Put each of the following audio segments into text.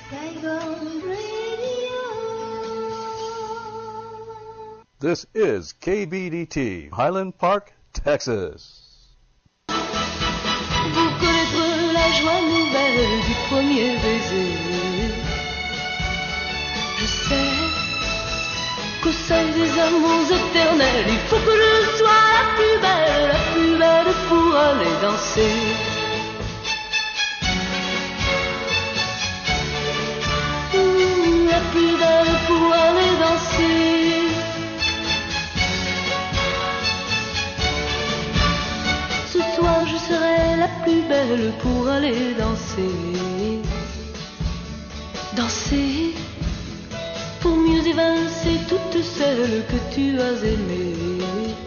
Saigon Radio. This is KBDT, Highland Park, Texas. Pour connaître la joie nouvelle du premier baiser, je sais qu'au sein des amours éternels, il faut que je sois la plus belle pour aller danser. La plus belle pour aller danser. Ce soir je serai la plus belle pour aller danser. Danser pour mieux évincer toutes celles que tu as aimées.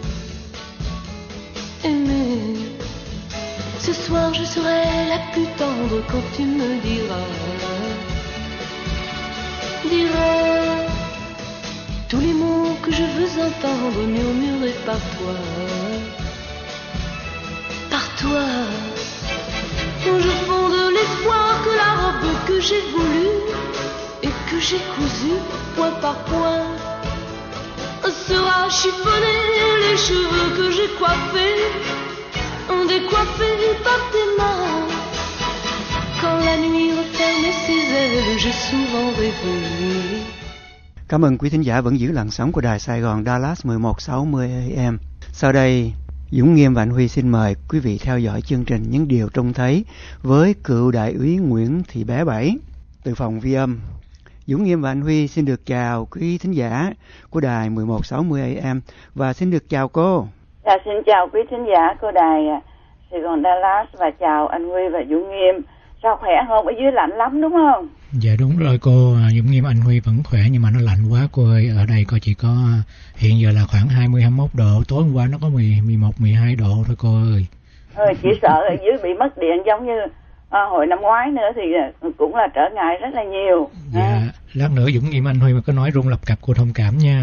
Aimer. Ce soir je serai la plus tendre quand tu me diras tous les mots que je veux entendre murmurés par toi. Par toi, je fonde l'espoir que la robe que j'ai voulue et que j'ai cousue point par point sera chiffonnée. Les cheveux que j'ai coiffés, décoiffés par tes mains. Quand la nuit referme ses ailes, j'ai souvent rêvé. Cảm ơn quý thính giả vẫn giữ làn sóng của đài Sài Gòn Dallas 1160 AM. Sau đây, Dũng Nghiêm và anh Huy xin mời quý vị theo dõi chương trình Những Điều Trông Thấy với cựu đại úy Nguyễn Thị Bé Bảy từ phòng Vi âm. Dũng Nghiêm và anh Huy xin được chào quý thính giả của đài 1160 AM và xin được chào cô. Dạ, xin chào quý thính giả của đài Sài Gòn Dallas và chào anh Huy và Dũng Nghiêm. Sao khỏe không? Ở dưới lạnh lắm đúng không? Dạ đúng rồi cô, Dũng Nghiêm, anh Huy vẫn khỏe nhưng mà nó lạnh quá cô ơi. Ở đây cô chỉ có hiện giờ là khoảng 20-21 độ, tối hôm qua nó có 11-12 độ thôi cô ơi. Chỉ sợ ở dưới bị mất điện giống như hồi năm ngoái nữa thì cũng là trở ngại rất là nhiều. Dạ, lát nữa Dũng Nghiêm anh Huy mà có nói rung lập cập cô thông cảm nha.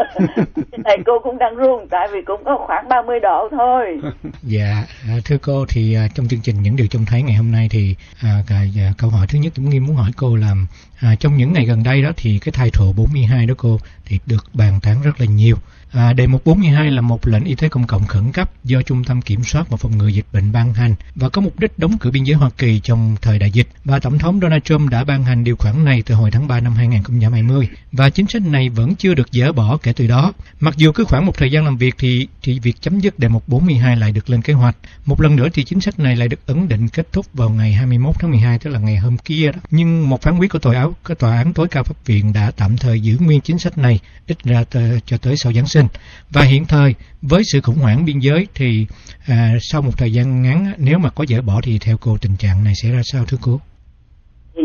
Thầy cô cũng đang run tại vì cũng có khoảng 30 độ thôi. Dạ, thưa cô thì trong chương trình Những Điều Trông Thấy ngày hôm nay thì câu hỏi thứ nhất Dũng Nghiêm muốn hỏi cô là trong những ngày gần đây đó thì cái thai thụ 42 đó cô thì được bàn tán rất là nhiều. Đề mục 42 là một lệnh y tế công cộng khẩn cấp do Trung tâm Kiểm soát và Phòng ngừa Dịch bệnh ban hành và có mục đích đóng cửa biên giới Hoa Kỳ trong thời đại dịch. Và Tổng thống Donald Trump đã ban hành điều khoản này từ hồi tháng 3 năm 2020 và chính sách này vẫn chưa được dỡ bỏ kể từ đó. Mặc dù cứ khoảng một thời gian làm việc thì việc chấm dứt đề mục 42 lại được lên kế hoạch. Một lần nữa thì chính sách này lại được ấn định kết thúc vào ngày 21 tháng 12 tức là ngày hôm kia đó. Nhưng một phán quyết của Tòa án tối cao pháp viện đã tạm thời giữ nguyên chính sách này ít ra cho tới sau Giáng sinh. Và hiện thời với sự khủng hoảng biên giới thì sau một thời gian ngắn nếu mà có dỡ bỏ thì theo cô tình trạng này sẽ ra sao thưa cô? Thì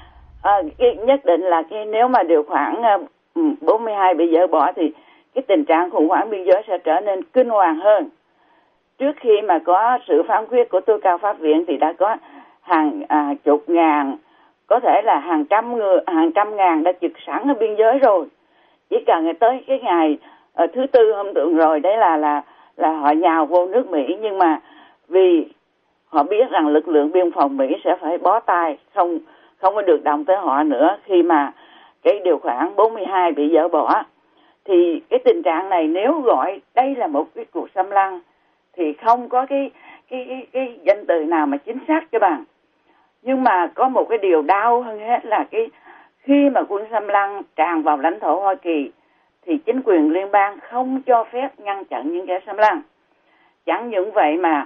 nhất định là nếu mà điều khoản 42 bị dỡ bỏ thì cái tình trạng khủng hoảng biên giới sẽ trở nên kinh hoàng hơn. Trước khi mà có sự phán quyết của tối cao pháp viện thì đã có hàng chục ngàn, có thể là hàng trăm ngàn đã trực sẵn ở biên giới rồi. Chỉ cần tới cái ngày thứ tư hôm tượng rồi đấy là họ nhào vô nước Mỹ, nhưng mà vì họ biết rằng lực lượng biên phòng Mỹ sẽ phải bó tay, không có được động tới họ nữa khi mà cái điều khoản 42 bị dỡ bỏ. Thì cái tình trạng này nếu gọi đây là một cái cuộc xâm lăng thì không có cái danh từ nào mà chính xác các bạn. Nhưng mà có một cái điều đau hơn hết là khi mà quân xâm lăng tràn vào lãnh thổ Hoa Kỳ thì chính quyền liên bang không cho phép ngăn chặn những kẻ xâm lăng. Chẳng những vậy mà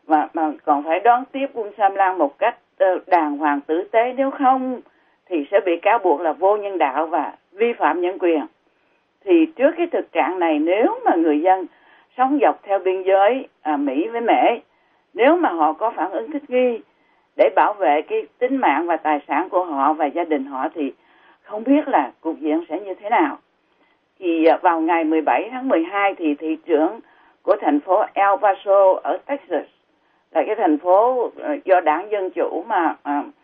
còn phải đón tiếp quân xâm lăng một cách đàng hoàng tử tế, nếu không thì sẽ bị cáo buộc là vô nhân đạo và vi phạm nhân quyền. Thì trước cái thực trạng này, nếu mà người dân sống dọc theo biên giới Mỹ với Mễ, nếu mà họ có phản ứng thích nghi để bảo vệ cái tính mạng và tài sản của họ và gia đình họ thì không biết là cục diện sẽ như thế nào. Thì vào ngày 17 tháng 12 thì thị trưởng của thành phố El Paso ở Texas, là cái thành phố do đảng Dân Chủ mà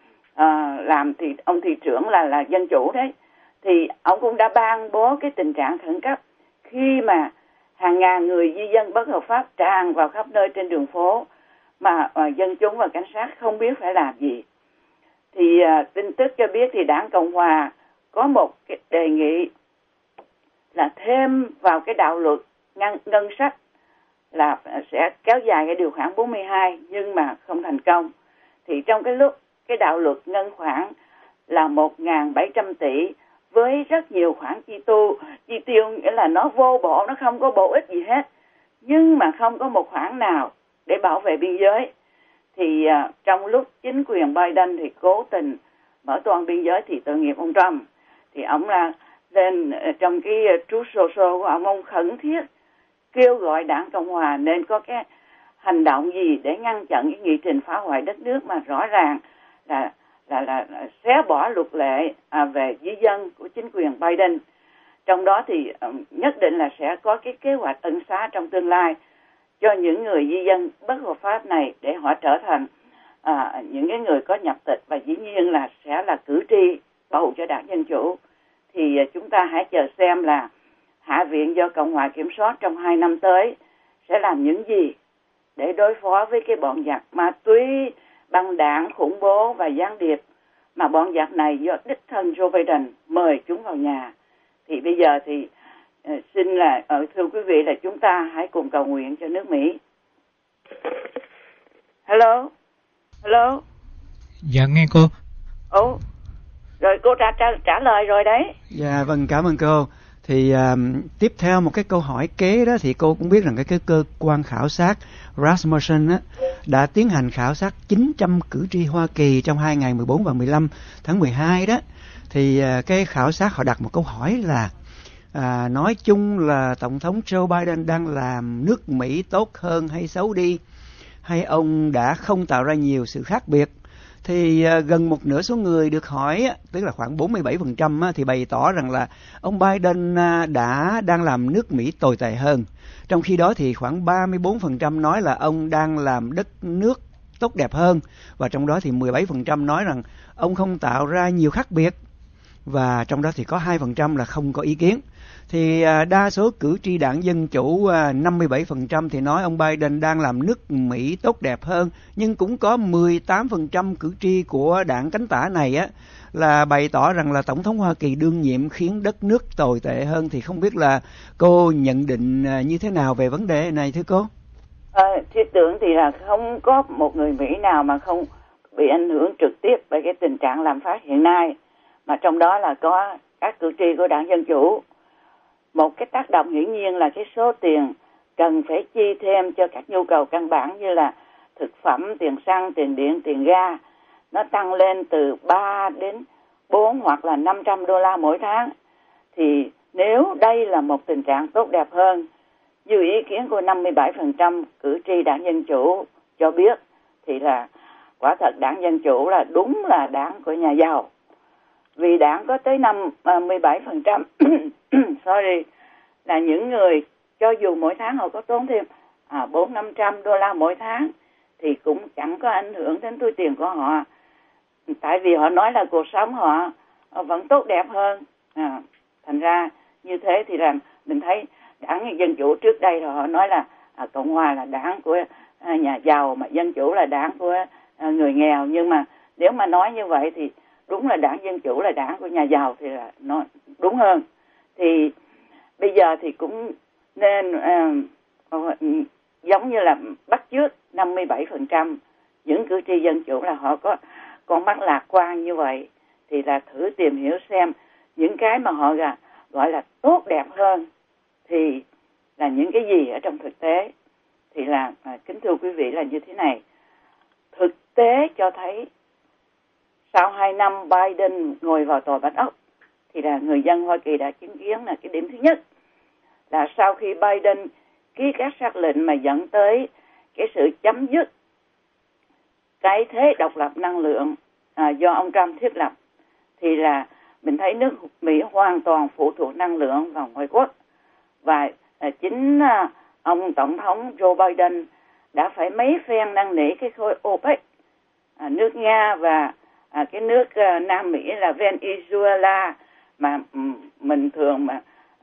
làm, thì ông thị trưởng là Dân Chủ đấy, thì ông cũng đã ban bố cái tình trạng khẩn cấp khi mà hàng ngàn người di dân bất hợp pháp tràn vào khắp nơi trên đường phố mà dân chúng và cảnh sát không biết phải làm gì. thì tin tức cho biết thì Đảng Cộng Hòa có một cái đề nghị là thêm vào cái đạo luật ngân sách là sẽ kéo dài cái điều khoản 42, nhưng mà không thành công. Thì trong cái lúc cái đạo luật ngân khoản là 1.700 tỷ với rất nhiều khoản chi tiêu, nghĩa là nó vô bổ, nó không có bổ ích gì hết, nhưng mà không có một khoản nào để bảo vệ biên giới. Thì trong lúc chính quyền Biden thì cố tình mở toàn biên giới thì tội nghiệp ông Trump. Thì ông là lên trong cái Truth Social của ông khẩn thiết kêu gọi Đảng Cộng Hòa nên có cái hành động gì để ngăn chặn cái nghị trình phá hoại đất nước mà rõ ràng là xé bỏ luật lệ về di dân của chính quyền Biden. Trong đó thì nhất định là sẽ có cái kế hoạch ân xá trong tương lai cho những người di dân bất hợp pháp này để họ trở thành những cái người có nhập tịch và dĩ nhiên là sẽ là cử tri bầu cho Đảng Dân Chủ. Thì chúng ta hãy chờ xem là Hạ viện do Cộng hòa kiểm soát trong 2 năm tới sẽ làm những gì để đối phó với cái bọn giặc ma túy, băng đảng, khủng bố và gián điệp mà bọn giặc này do đích thân Joe Biden mời chúng vào nhà. Thì bây giờ thì xin là thưa quý vị là chúng ta hãy cùng cầu nguyện cho nước Mỹ. Hello. Dạ nghe cô. Rồi cô trả lời rồi đấy. Dạ vâng, cảm ơn cô. Thì tiếp theo một cái câu hỏi kế đó thì cô cũng biết rằng cái cơ quan khảo sát Rasmussen á, đã tiến hành khảo sát 900 cử tri Hoa Kỳ trong 2 ngày 14 và 15 tháng 12 đó. Thì cái khảo sát họ đặt một câu hỏi là nói chung là Tổng thống Joe Biden đang làm nước Mỹ tốt hơn hay xấu đi, hay ông đã không tạo ra nhiều sự khác biệt. Thì gần một nửa số người được hỏi, tức là khoảng 47%, thì bày tỏ rằng là ông Biden đang làm nước Mỹ tồi tệ hơn. Trong khi đó thì khoảng 34% nói là ông đang làm đất nước tốt đẹp hơn. Và trong đó thì 17% nói rằng ông không tạo ra nhiều khác biệt. Và trong đó thì có 2% là không có ý kiến. Thì đa số cử tri Đảng Dân Chủ 57% thì nói ông Biden đang làm nước Mỹ tốt đẹp hơn, nhưng cũng có 18% cử tri của đảng cánh tả này á là bày tỏ rằng là Tổng thống Hoa Kỳ đương nhiệm khiến đất nước tồi tệ hơn. Thì không biết là cô nhận định như thế nào về vấn đề này thưa cô? Thiết tưởng thì là không có một người Mỹ nào mà không bị ảnh hưởng trực tiếp bởi cái tình trạng lạm phát hiện nay, mà trong đó là có các cử tri của Đảng Dân Chủ. Một cái tác động hiển nhiên là cái số tiền cần phải chi thêm cho các nhu cầu căn bản như là thực phẩm, tiền xăng, tiền điện, tiền ga, nó tăng lên từ 3 đến 4 hoặc là $500 mỗi tháng. Thì nếu đây là một tình trạng tốt đẹp hơn, như ý kiến của 57% cử tri Đảng Dân Chủ cho biết, thì là quả thật Đảng Dân Chủ là đúng là đảng của nhà giàu. Vì đảng có tới 17% là những người cho dù mỗi tháng họ có tốn thêm $400-500 mỗi tháng thì cũng chẳng có ảnh hưởng đến túi tiền của họ, tại vì họ nói là cuộc sống họ vẫn tốt đẹp hơn. Thành ra như thế thì là mình thấy Đảng Dân Chủ trước đây rồi họ nói là Cộng hòa là đảng của nhà giàu mà Dân Chủ là đảng của người nghèo. Nhưng mà nếu mà nói như vậy thì đúng là Đảng Dân Chủ là đảng của nhà giàu thì là nó đúng hơn. Thì bây giờ thì cũng nên giống như là bắt chước 57% những cử tri Dân Chủ là họ có con mắt lạc quan như vậy, thì là thử tìm hiểu xem những cái mà họ gọi là tốt đẹp hơn thì là những cái gì ở trong thực tế. Thì là kính thưa quý vị là như thế này, thực tế cho thấy sau 2 năm Biden ngồi vào tòa Bạch Ốc thì là người dân Hoa Kỳ đã chứng kiến là cái điểm thứ nhất là sau khi Biden ký các sắc lệnh mà dẫn tới cái sự chấm dứt cái thế độc lập năng lượng do ông Trump thiết lập, thì là mình thấy nước Mỹ hoàn toàn phụ thuộc năng lượng vào ngoại quốc. Và chính ông Tổng thống Joe Biden đã phải mấy phen năn nỉ cái khối OPEC, nước Nga và cái nước Nam Mỹ là Venezuela mà mình thường mà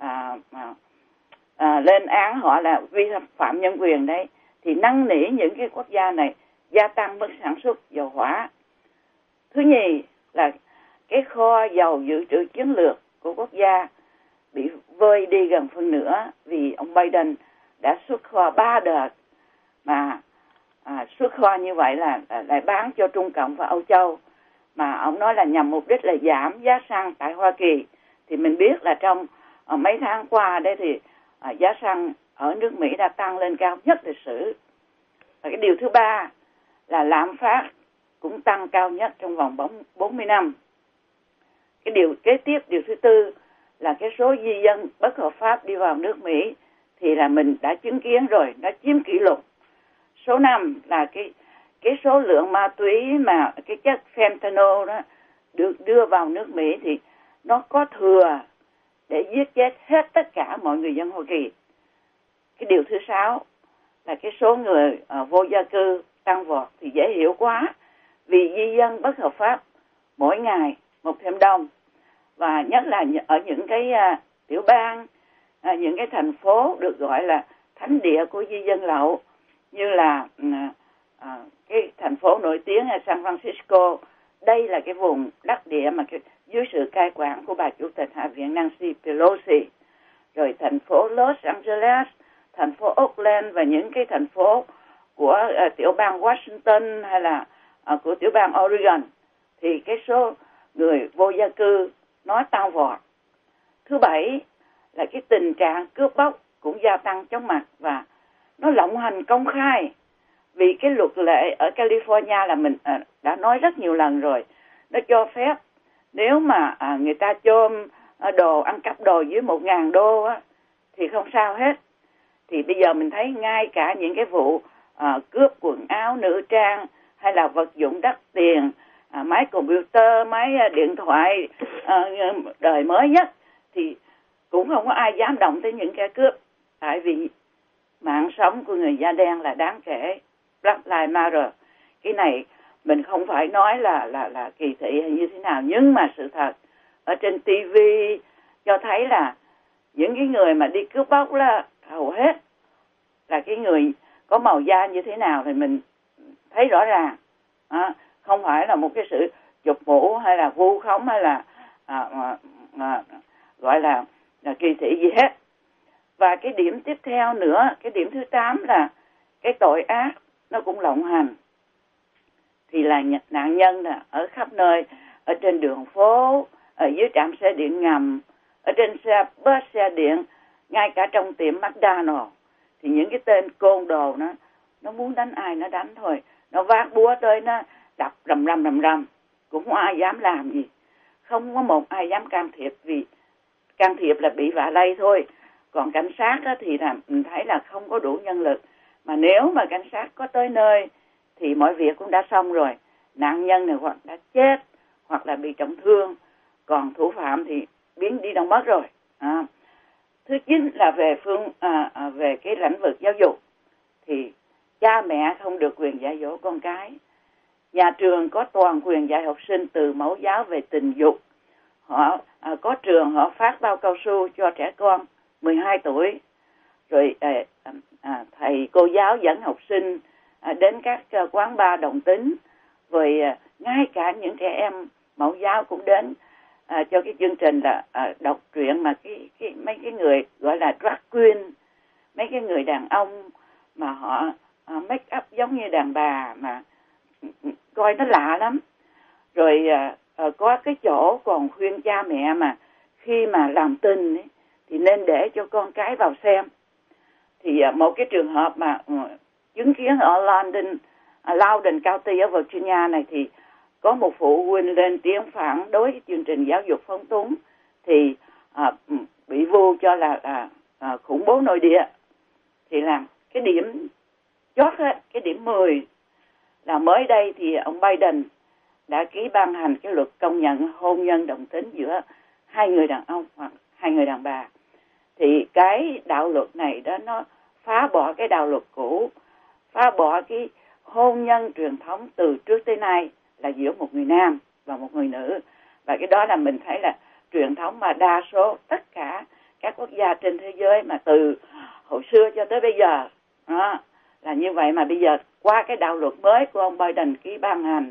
lên án họ là vi phạm nhân quyền đấy, thì năn nỉ những cái quốc gia này gia tăng mức sản xuất dầu hỏa. Thứ nhì là cái kho dầu dự trữ chiến lược của quốc gia bị vơi đi gần phân nửa vì ông Biden đã xuất kho 3 đợt, mà xuất kho như vậy là lại bán cho Trung Cộng và Âu Châu, mà ông nói là nhằm mục đích là giảm giá xăng tại Hoa Kỳ. Thì mình biết là trong mấy tháng qua đây thì giá xăng ở nước Mỹ đã tăng lên cao nhất lịch sử. Và cái điều thứ ba là lạm phát cũng tăng cao nhất trong vòng 40 năm. Cái điều kế tiếp, điều thứ tư là cái số di dân bất hợp pháp đi vào nước Mỹ thì là mình đã chứng kiến rồi, nó chiếm kỷ lục. Số 5 là cái số lượng ma túy mà cái chất fentanyl đó được đưa vào nước Mỹ thì nó có thừa để giết chết hết tất cả mọi người dân Hoa Kỳ. Cái điều thứ 6 là cái số người vô gia cư tăng vọt thì dễ hiểu quá, vì di dân bất hợp pháp mỗi ngày một thêm đông, và nhất là ở những cái tiểu bang, những cái thành phố được gọi là thánh địa của di dân lậu, như là cái thành phố nổi tiếng là San Francisco. Đây là cái vùng đắc địa mà dưới sự cai quản của bà chủ tịch Hạ viện Nancy Pelosi. Rồi thành phố Los Angeles, thành phố Oakland và những cái thành phố của tiểu bang Washington hay là của tiểu bang Oregon thì cái số người vô gia cư nó tăng vọt. Thứ bảy là cái tình trạng cướp bóc cũng gia tăng chóng mặt và nó lộng hành công khai. Vì cái luật lệ ở California là mình đã nói rất nhiều lần rồi, nó cho phép nếu mà người ta chôm đồ, ăn cắp đồ dưới $1,000 á, thì không sao hết. Thì bây giờ mình thấy ngay cả những cái vụ cướp quần áo nữ trang hay là vật dụng đắt tiền, máy computer, máy điện thoại đời mới nhất thì cũng không có ai dám động tới những kẻ cướp, tại vì mạng sống của người da đen là đáng kể. Black Lives Matter. Cái này mình không phải nói là kỳ thị hay như thế nào, nhưng mà sự thật ở trên TV cho thấy là những cái người mà đi cướp bóc là hầu hết là cái người có màu da như thế nào thì mình thấy rõ ràng. Không phải là một cái sự chụp mũ hay là vu khống hay là gọi là kỳ thị gì hết. Và cái điểm tiếp theo nữa, cái điểm thứ 8 là cái tội ác nó cũng lộng hành. Thì là nạn nhân là ở khắp nơi, ở trên đường phố, ở dưới trạm xe điện ngầm, ở trên xe bus, xe điện, ngay cả trong tiệm McDonald's. Thì những cái tên côn đồ nó muốn đánh ai nó đánh thôi. Nó vác búa tới nó đập rầm rầm, cũng không ai dám làm gì. Không có một ai dám can thiệp, vì can thiệp là bị vạ lây thôi. Còn cảnh sát đó thì là mình thấy là không có đủ nhân lực. Mà nếu mà cảnh sát có tới nơi thì mọi việc cũng đã xong rồi. Nạn nhân này hoặc đã chết hoặc là bị trọng thương, còn thủ phạm thì biến đi đâu mất rồi. Thứ 9 là về cái lĩnh vực giáo dục thì cha mẹ không được quyền dạy dỗ con cái. Nhà trường có toàn quyền dạy học sinh từ mẫu giáo về tình dục. Họ có trường họ phát bao cao su cho trẻ con 12 tuổi. Rồi thầy cô giáo dẫn học sinh đến các quán bar đồng tính. Rồi ngay cả những trẻ em mẫu giáo cũng đến cho cái chương trình là đọc truyện mà mấy cái người gọi là drag queen, mấy cái người đàn ông mà họ make up giống như đàn bà mà coi nó lạ lắm. Rồi có cái chỗ còn khuyên cha mẹ mà khi mà làm tình ấy, thì nên để cho con cái vào xem. Thì một cái trường hợp mà chứng kiến ở Loudoun County ở Virginia này thì có một phụ huynh lên tiếng phản đối cái chương trình giáo dục phóng túng thì bị vu cho là khủng bố nội địa. Thì làm cái điểm chót hết, cái điểm 10 là mới đây thì ông Biden đã ký ban hành cái luật công nhận hôn nhân đồng tính giữa hai người đàn ông hoặc hai người đàn bà. Thì cái đạo luật này đó nó phá bỏ cái đạo luật cũ, phá bỏ cái hôn nhân truyền thống từ trước tới nay là giữa một người nam và một người nữ. Và cái đó là mình thấy là truyền thống mà đa số tất cả các quốc gia trên thế giới mà từ hồi xưa cho tới bây giờ đó, là như vậy. Mà bây giờ qua cái đạo luật mới của ông Biden ký ban hành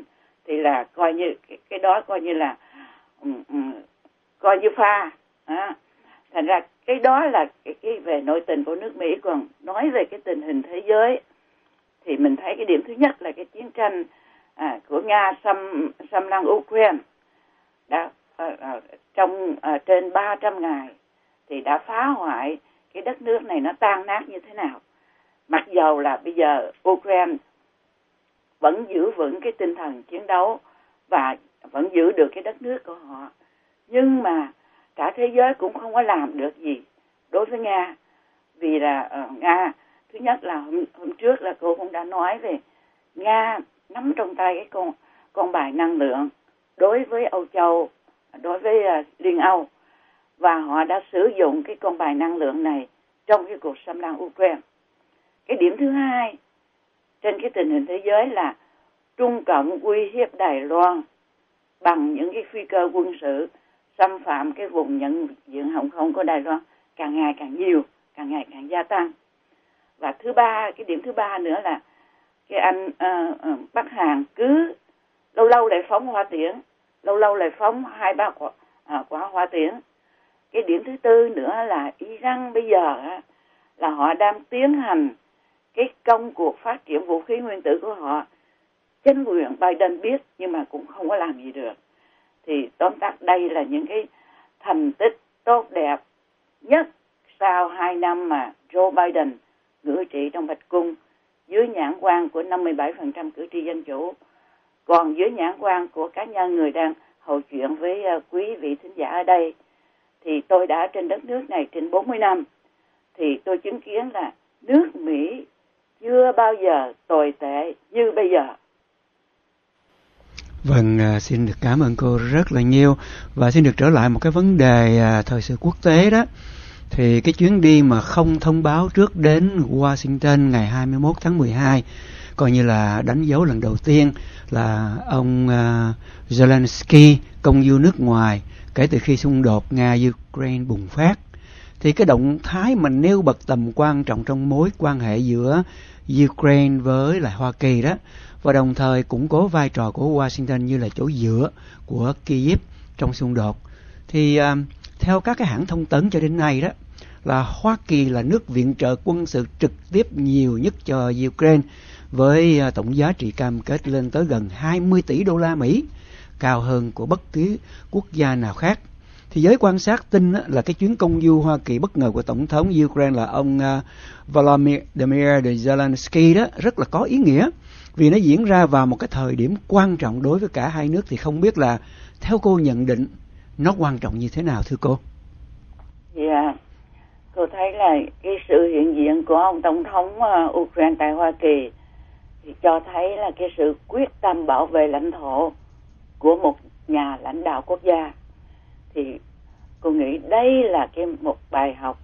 thì là coi như cái đó coi như là coi như pha. Thành ra cái đó là cái về nội tình của nước Mỹ. Còn nói về cái tình hình thế giới thì mình thấy cái điểm thứ nhất là cái chiến tranh của Nga xâm lăng Ukraine đã trong trên 300 ngày thì đã phá hoại cái đất nước này, nó tan nát như thế nào. Mặc dầu là bây giờ Ukraine vẫn giữ vững cái tinh thần chiến đấu và vẫn giữ được cái đất nước của họ, nhưng mà cả thế giới cũng không có làm được gì đối với Nga. Vì là Nga, thứ nhất là hôm trước là cô cũng đã nói về Nga nắm trong tay cái con bài năng lượng đối với Âu Châu, đối với Liên Âu, và họ đã sử dụng cái con bài năng lượng này trong cái cuộc xâm lăng Ukraine. Cái điểm thứ hai trên cái tình hình thế giới là Trung Cộng uy hiếp Đài Loan bằng những cái phi cơ quân sự xâm phạm cái vùng nhận diện hàng không của Đài Loan càng ngày càng nhiều, càng ngày càng gia tăng. Và thứ ba, cái điểm thứ ba nữa là cái anh Bắc Hàn cứ lâu lâu lại phóng hoa tiễn, lâu lâu lại phóng 2-3 quả hoa tiễn. Cái điểm thứ tư nữa là Iran bây giờ là họ đang tiến hành cái công cuộc phát triển vũ khí nguyên tử của họ. Chính quyền Biden biết nhưng mà cũng không có làm gì được. Thì tóm tắt đây là những cái thành tích tốt đẹp nhất sau 2 năm mà Joe Biden ngự trị trong Bạch Cung dưới nhãn quan của 57% cử tri Dân Chủ. Còn dưới nhãn quan của cá nhân người đang hầu chuyện với quý vị thính giả ở đây, thì tôi đã trên đất nước này trên 40 năm, thì tôi chứng kiến là nước Mỹ chưa bao giờ tồi tệ như bây giờ. Vâng, xin được cảm ơn cô rất là nhiều. Và xin được trở lại một cái vấn đề thời sự quốc tế đó. Thì cái chuyến đi mà không thông báo trước đến Washington ngày 21 tháng 12 coi như là đánh dấu lần đầu tiên là ông Zelensky công du nước ngoài kể từ khi xung đột Nga-Ukraine bùng phát. Thì cái động thái mà nêu bật tầm quan trọng trong mối quan hệ giữa Ukraine với lại Hoa Kỳ đó, và đồng thời củng cố vai trò của Washington như là chỗ dựa của Kyiv trong xung đột. Thì theo các cái hãng thông tấn cho đến nay đó, là Hoa Kỳ là nước viện trợ quân sự trực tiếp nhiều nhất cho Ukraine với tổng giá trị cam kết lên tới gần 20 tỷ đô la Mỹ, cao hơn của bất cứ quốc gia nào khác. Thì giới quan sát tin là cái chuyến công du Hoa Kỳ bất ngờ của Tổng thống Ukraine là ông Volodymyr Zelensky đó rất là có ý nghĩa, vì nó diễn ra vào một cái thời điểm quan trọng đối với cả hai nước. Thì không biết là theo cô nhận định nó quan trọng như thế nào thưa cô? Dạ, cô thấy là cái sự hiện diện của ông Tổng thống Ukraine tại Hoa Kỳ thì cho thấy là cái sự quyết tâm bảo vệ lãnh thổ của một nhà lãnh đạo quốc gia. Thì cô nghĩ đây là một bài học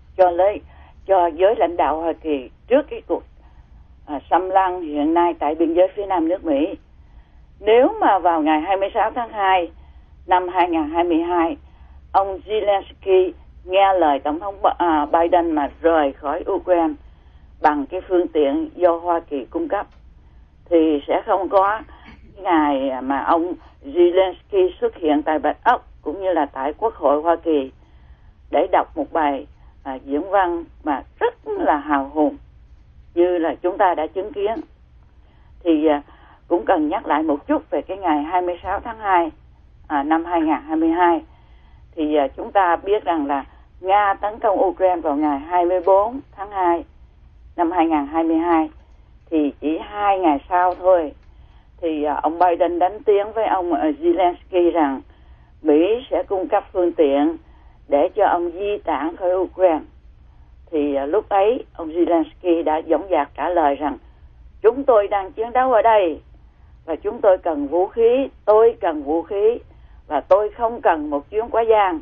cho giới lãnh đạo Hoa Kỳ trước cái cuộc xâm lăng hiện nay tại biên giới phía nam nước Mỹ. Nếu mà vào ngày 26 tháng 2 năm 2022 ông Zelensky nghe lời Tổng thống Biden mà rời khỏi Ukraine bằng cái phương tiện do Hoa Kỳ cung cấp, thì sẽ không có ngày mà ông Zelensky xuất hiện tại Bạch Ốc cũng như là tại Quốc hội Hoa Kỳ để đọc một bài diễn văn mà rất là hào hùng như là chúng ta đã chứng kiến. Thì cũng cần nhắc lại một chút về cái ngày 26 tháng 2 năm 2022. Thì chúng ta biết rằng là Nga tấn công Ukraine vào ngày 24 tháng 2 năm 2022. Thì chỉ 2 ngày sau thôi thì ông Biden đánh tiếng với ông Zelensky rằng Mỹ sẽ cung cấp phương tiện để cho ông di tản khỏi Ukraine. Thì lúc ấy ông Zelensky đã dõng dạc trả lời rằng chúng tôi đang chiến đấu ở đây và chúng tôi cần vũ khí, tôi cần vũ khí và tôi không cần một chuyến quá gian.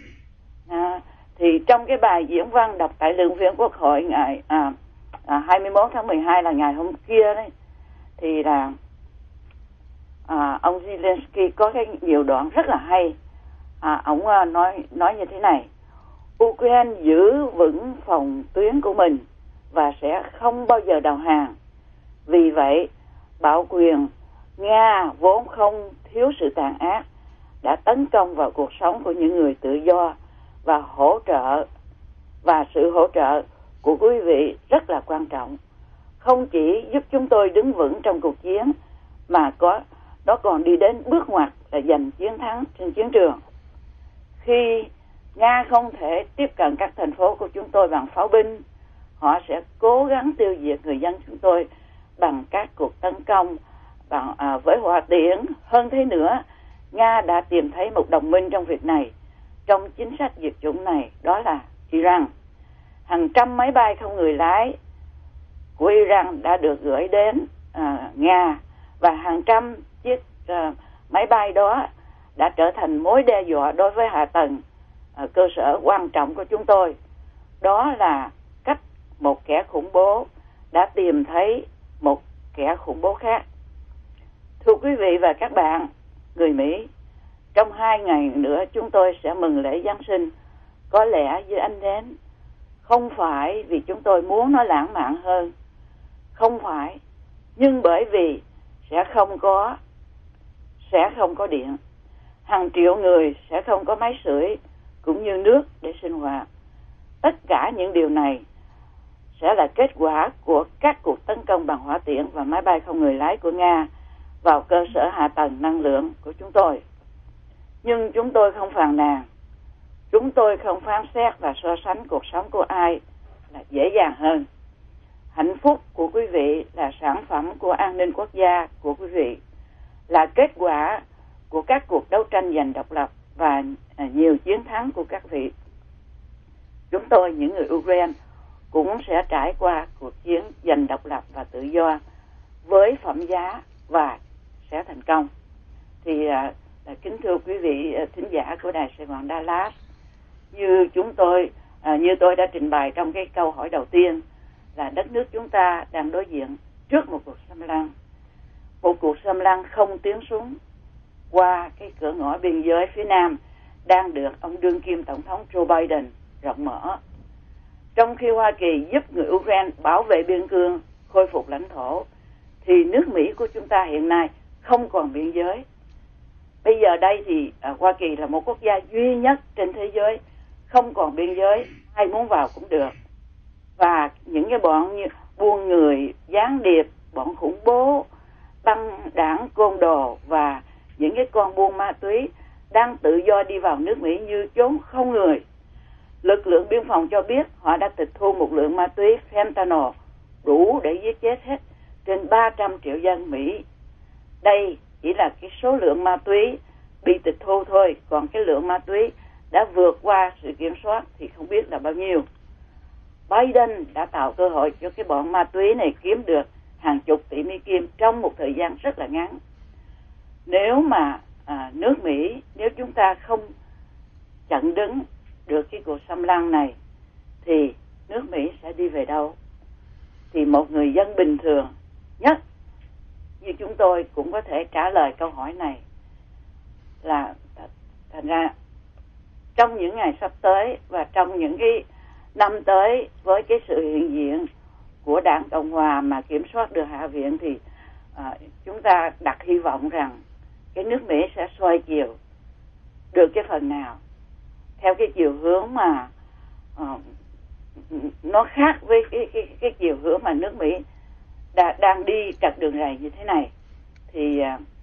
Thì trong cái bài diễn văn đọc tại Lượng viện Quốc hội ngày 21 tháng 12 là ngày hôm kia đấy, thì là ông Zelensky có cái nhiều đoạn rất là hay. Ông nói như thế này: Ukraine giữ vững phòng tuyến của mình và sẽ không bao giờ đầu hàng. Vì vậy, bảo quyền Nga vốn không thiếu sự tàn ác đã tấn công vào cuộc sống của những người tự do và sự hỗ trợ của quý vị rất là quan trọng. Không chỉ giúp chúng tôi đứng vững trong cuộc chiến mà nó còn đi đến bước ngoặt là giành chiến thắng trên chiến trường. Khi Nga không thể tiếp cận các thành phố của chúng tôi bằng pháo binh, họ sẽ cố gắng tiêu diệt người dân chúng tôi bằng các cuộc tấn công với hỏa tiễn. Hơn thế nữa, Nga đã tìm thấy một đồng minh trong việc này, trong chính sách diệt chủng này, đó là Iran. Hàng trăm máy bay không người lái của Iran đã được gửi đến Nga, và hàng trăm chiếc máy bay đó đã trở thành mối đe dọa đối với hạ tầng cơ sở quan trọng của chúng tôi. Đó là cách một kẻ khủng bố đã tìm thấy một kẻ khủng bố khác. Thưa quý vị và các bạn, người Mỹ, trong 2 ngày nữa chúng tôi sẽ mừng lễ Giáng sinh, có lẽ với ánh nến. Không phải vì chúng tôi muốn nó lãng mạn hơn, không phải, nhưng bởi vì sẽ không có điện. Hàng triệu người sẽ không có máy sưởi cũng như nước để sinh hoạt. Tất cả những điều này sẽ là kết quả của các cuộc tấn công bằng hỏa tiễn và máy bay không người lái của Nga vào cơ sở hạ tầng năng lượng của chúng tôi. Nhưng chúng tôi không phàn nàn. Chúng tôi không phán xét và so sánh cuộc sống của ai là dễ dàng hơn. Hạnh phúc của quý vị là sản phẩm của an ninh quốc gia của quý vị, là kết quả của các cuộc đấu tranh giành độc lập và nhiều chiến thắng của các vị. Chúng tôi, những người Ukraine, cũng sẽ trải qua cuộc chiến giành độc lập và tự do với phẩm giá và sẽ thành công. Thì kính thưa quý vị thính giả của Đài Sài Gòn Dallas, như tôi đã trình bày trong cái câu hỏi đầu tiên, là đất nước chúng ta đang đối diện trước một cuộc xâm lăng. Một cuộc xâm lăng không tiếng súng qua cái cửa ngõ biên giới phía Nam đang được ông đương kim Tổng thống Joe Biden rộng mở. Trong khi Hoa Kỳ giúp người Ukraine bảo vệ biên cương, khôi phục lãnh thổ, thì nước Mỹ của chúng ta hiện nay không còn biên giới. Bây giờ đây thì Hoa Kỳ là một quốc gia duy nhất trên thế giới không còn biên giới, ai muốn vào cũng được. Và những cái bọn như buôn người, gián điệp, bọn khủng bố, băng đảng côn đồ và những cái con buôn ma túy đang tự do đi vào nước Mỹ như chốn không người. Lực lượng biên phòng cho biết họ đã tịch thu một lượng ma túy fentanyl đủ để giết chết hết trên 300 triệu dân Mỹ. Đây chỉ là cái số lượng ma túy bị tịch thu thôi, còn cái lượng ma túy đã vượt qua sự kiểm soát thì không biết là bao nhiêu. Biden đã tạo cơ hội cho cái bọn ma túy này kiếm được hàng chục tỷ Mỹ Kim trong một thời gian rất là ngắn. Nếu mà nước Mỹ, nếu chúng ta không chặn đứng được cái cuộc xâm lăng này thì nước Mỹ sẽ đi về đâu? Thì một người dân bình thường nhất như chúng tôi cũng có thể trả lời câu hỏi này, là thành ra trong những ngày sắp tới và trong những cái năm tới, với cái sự hiện diện của Đảng Cộng Hòa mà kiểm soát được Hạ viện, thì chúng ta đặt hy vọng rằng cái nước Mỹ sẽ xoay chiều được cái phần nào theo cái chiều hướng mà nó khác với cái chiều hướng mà nước Mỹ đang đi trật đường rầy như thế này. Thì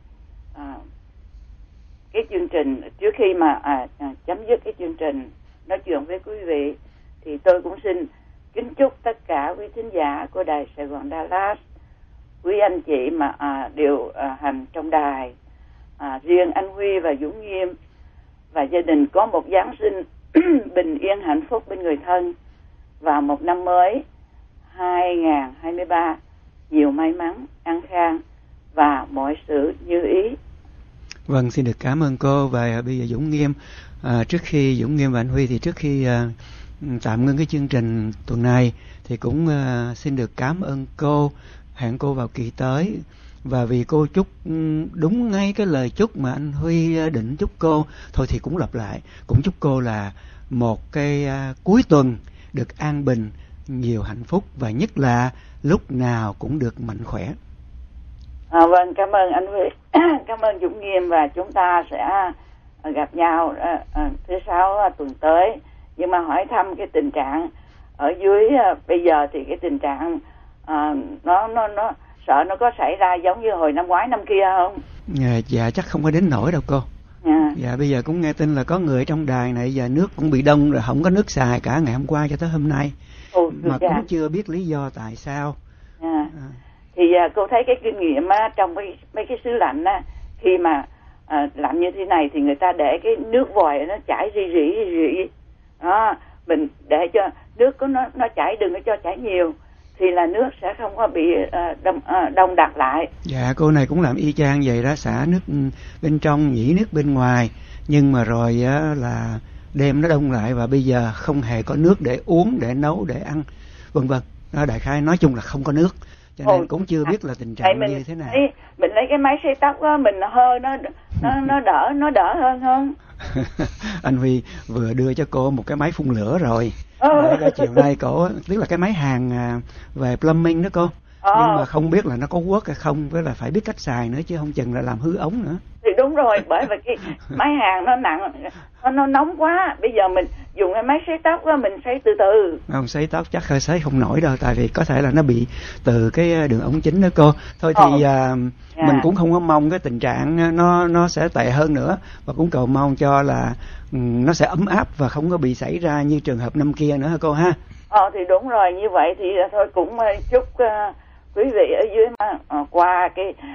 cái chương trình, trước khi mà chấm dứt cái chương trình nói chuyện với quý vị, thì tôi cũng xin kính chúc tất cả quý thính giả của Đài Sài Gòn Dallas, quý anh chị mà điều hành trong đài, riêng anh Huy và Dũng Nghiêm và gia đình có một Giáng sinh bình yên hạnh phúc bên người thân, và một năm mới 2023 nhiều may mắn, an khang và mọi sự như ý. Vâng, xin được cảm ơn cô. Và bây giờ Dũng Nghiêm, trước khi Dũng Nghiêm và anh Huy, thì trước khi tạm ngưng cái chương trình tuần này thì cũng xin được cảm ơn cô, hẹn cô vào kỳ tới. Và vì cô chúc đúng ngay cái lời chúc mà anh Huy định chúc cô, thôi thì cũng lặp lại, cũng chúc cô là một cái cuối tuần được an bình, nhiều hạnh phúc và nhất là lúc nào cũng được mạnh khỏe. Vâng, cảm ơn anh Huy. Cảm ơn Dũng Nghiêm, và chúng ta sẽ gặp nhau thứ Sáu tuần tới. Nhưng mà hỏi thăm cái tình trạng ở dưới bây giờ thì cái tình trạng nó sợ nó có xảy ra giống như hồi năm ngoái năm kia không? Dạ chắc không có đến nỗi đâu cô. Dạ bây giờ cũng nghe tin là có người trong đài này giờ nước cũng bị đông rồi, không có nước xài cả ngày hôm qua cho tới hôm nay. Mà cũng chưa biết lý do tại sao. Thì cô thấy cái kinh nghiệm trong mấy cái xứ lạnh khi mà lạnh như thế này thì người ta để cái nước vòi nó chảy rỉ đó, mình để cho nước nó chảy, đừng có cho chảy nhiều thì là nước sẽ không có bị đông đặc lại. Dạ cô này cũng làm y chang vậy đó, xả nước bên trong nhỉ nước bên ngoài, nhưng mà rồi là đem nó đông lại và bây giờ không hề có nước để uống, để nấu, để ăn, vân vân. Đại khái nói chung là không có nước, cho nên cũng chưa biết là tình trạng như thế nào. Mình lấy cái máy sấy tóc á, mình hơi nó đỡ hơn không? Anh Huy vừa đưa cho cô một cái máy phun lửa rồi. Để chiều nay cổ, tức là cái máy hàng về plumbing đó cô. Nhưng mà không biết là nó có work hay không, với là phải biết cách xài nữa chứ không chừng là làm hư ống nữa. Thì đúng rồi, bởi vì cái máy hàng nó nặng, nó nóng quá. Bây giờ mình dùng cái máy sấy tóc đó, mình sấy từ từ. Không, sấy tóc chắc hơi sấy không nổi đâu, tại vì có thể là nó bị từ cái đường ống chính đó cô. Thôi thì mình cũng không có mong cái tình trạng nó sẽ tệ hơn nữa, và cũng cầu mong cho là nó sẽ ấm áp và không có bị xảy ra như trường hợp năm kia nữa hả cô ha? Thì đúng rồi, như vậy thì thôi cũng chúc quý vị ở dưới qua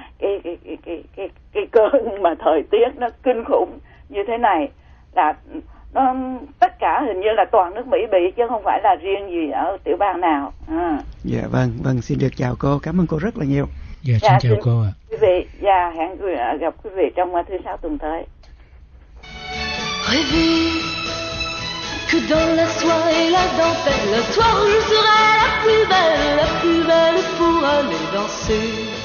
cái cơn mà thời tiết nó kinh khủng như thế này, là nó tất cả hình như là toàn nước Mỹ bị chứ không phải là riêng gì ở tiểu bang nào. Dạ vâng, xin được chào cô, cảm ơn cô rất là nhiều. Dạ xin chào cô ạ. Quý vị, hẹn gặp quý vị trong thứ Sáu tuần tới. Que dans la soie et la dentelle, le soir où je serai la plus belle pour aller danser.